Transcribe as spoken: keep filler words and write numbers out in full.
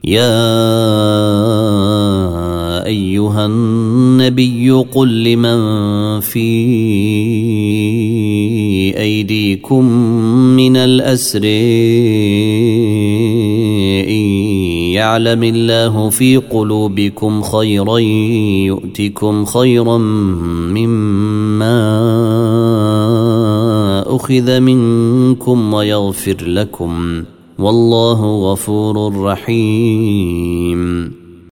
يا أيها النبي قل لمن في أيديكم من الأسر إن يعلم الله في قلوبكم خيرا يؤتكم خيرا مما أخذ منكم ويغفر لكم والله غفور رحيم.